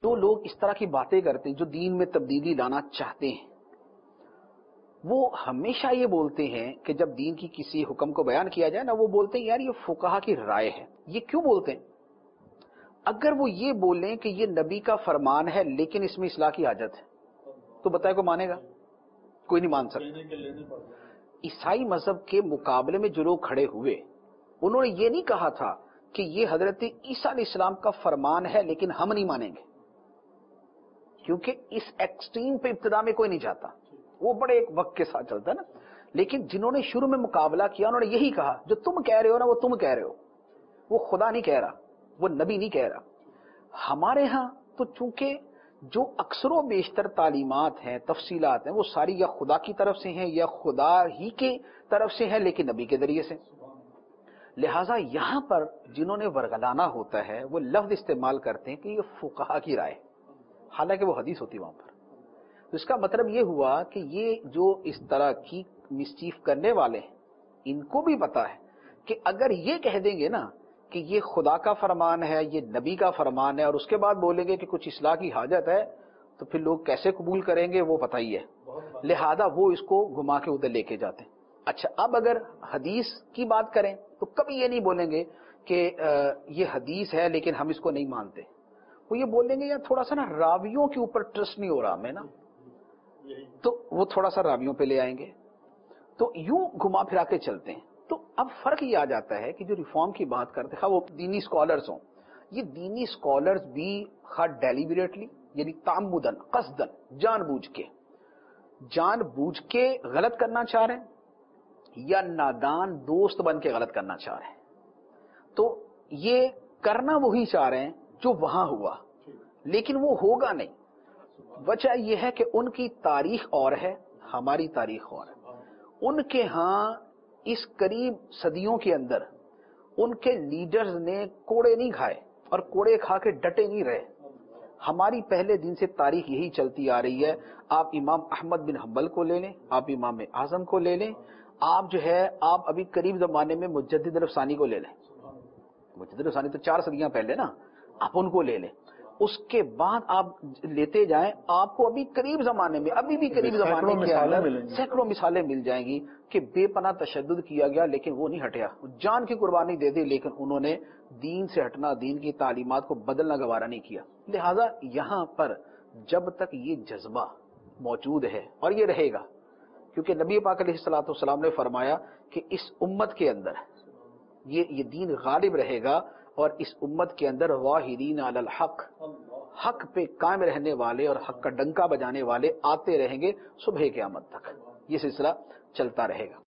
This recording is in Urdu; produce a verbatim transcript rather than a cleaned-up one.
تو لوگ اس طرح کی باتیں کرتے ہیں جو دین میں تبدیلی لانا چاہتے ہیں، وہ ہمیشہ یہ بولتے ہیں کہ جب دین کی کسی حکم کو بیان کیا جائے نا، وہ بولتے ہیں یار یہ فقہا کی رائے ہے۔ یہ کیوں بولتے ہیں؟ اگر وہ یہ بولیں کہ یہ نبی کا فرمان ہے لیکن اس میں اصلاح کی حاجت ہے، تو بتائے کو مانے گا؟ کوئی نہیں مان سکتا۔ عیسائی مذہب کے مقابلے میں جو لوگ کھڑے ہوئے، انہوں نے یہ نہیں کہا تھا کہ یہ حضرت عیسیٰ علیہ السلام کا فرمان ہے لیکن ہم نہیں مانیں گے، کیونکہ اس ایکسٹریم پہ ابتدا میں کوئی نہیں جاتا، وہ بڑے ایک وقت کے ساتھ چلتا ہے نا۔ لیکن جنہوں نے شروع میں مقابلہ کیا، انہوں نے یہی کہا جو تم کہہ رہے ہو نا وہ تم کہہ رہے ہو، وہ خدا نہیں کہہ رہا، وہ نبی نہیں کہہ رہا۔ ہمارے ہاں تو چونکہ جو اکثر و بیشتر تعلیمات ہیں، تفصیلات ہیں، وہ ساری یا خدا کی طرف سے ہیں یا خدا ہی کی طرف سے ہیں لیکن نبی کے ذریعے سے، لہٰذا یہاں پر جنہوں نے ورگلانا ہوتا ہے وہ لفظ استعمال کرتے ہیں کہ یہ فقہا کی رائے، حالانکہ وہ حدیث ہوتی وہاں پر۔ تو اس کا مطلب یہ ہوا کہ یہ جو اس طرح کی مسچیف کرنے والے ہیں، ان کو بھی پتا ہے کہ اگر یہ کہہ دیں گے نا کہ یہ خدا کا فرمان ہے، یہ نبی کا فرمان ہے، اور اس کے بعد بولیں گے کہ کچھ اصلاح کی حاجت ہے، تو پھر لوگ کیسے قبول کریں گے وہ پتہ ہی ہے، لہذا وہ اس کو گھما کے ادھر لے کے جاتے ہیں۔ اچھا، اب اگر حدیث کی بات کریں تو کبھی یہ نہیں بولیں گے کہ یہ حدیث ہے لیکن ہم اس کو نہیں مانتے، وہ یہ بولیں گے یا تھوڑا سا نا راویوں کے اوپر ٹرسٹ نہیں ہو رہا ہمیں نا، تو وہ تھوڑا سا راویوں پہ لے آئیں گے، تو یوں گھما پھرا کے چلتے ہیں۔ تو اب فرق یہ آ جاتا ہے کہ جو ریفارم کی بات کرتے ہیں، وہ دینی اسکالرز ہوں، یہ دینی اسکالرز بھی خواہ ڈیلیبریٹلی یعنی تعمدن، قصدن، جان بوجھ کے جان بوجھ کے غلط کرنا چاہ رہے ہیں یا نادان دوست بن کے غلط کرنا چاہ رہے ہیں، تو یہ کرنا وہی چاہ رہے ہیں جو وہاں ہوا، لیکن وہ ہوگا نہیں۔ وجہ یہ ہے کہ ان کی تاریخ اور ہے، ہماری تاریخ اور ہے۔ ان کے ہاں اس قریب صدیوں کے اندر ان کے لیڈرز نے کوڑے نہیں کھائے اور کوڑے کھا کے ڈٹے نہیں رہے۔ ہماری پہلے دن سے تاریخ یہی چلتی آ رہی ہے۔ آپ امام احمد بن حنبل کو لے لیں، آپ امام اعظم کو لے لیں، آپ جو ہے آپ ابھی قریب زمانے میں مجدد الافسانی کو لے لیں، مجدد الافسانی تو چار صدیاں پہلے نا، آپ ان کو لے لیں، اس کے بعد آپ لیتے جائیں، آپ کو ابھی قریب زمانے میں ابھی بھی قریب زمانے کے اندر سینکڑوں مثالیں مل جائیں گی کہ بے پناہ تشدد کیا گیا لیکن وہ نہیں ہٹیا، جان کی قربانی دے دی لیکن انہوں نے دین سے ہٹنا، دین کی تعلیمات کو بدلنا گوارا نہیں کیا۔ لہذا یہاں پر جب تک یہ جذبہ موجود ہے اور یہ رہے گا، کیونکہ نبی پاک علیہ الصلوۃ والسلام نے فرمایا کہ اس امت کے اندر یہ یہ دین غالب رہے گا، اور اس امت کے اندر واحدین علی الحق، حق پہ قائم رہنے والے اور حق کا ڈنکا بجانے والے آتے رہیں گے صبح قیامت تک، یہ سلسلہ چلتا رہے گا۔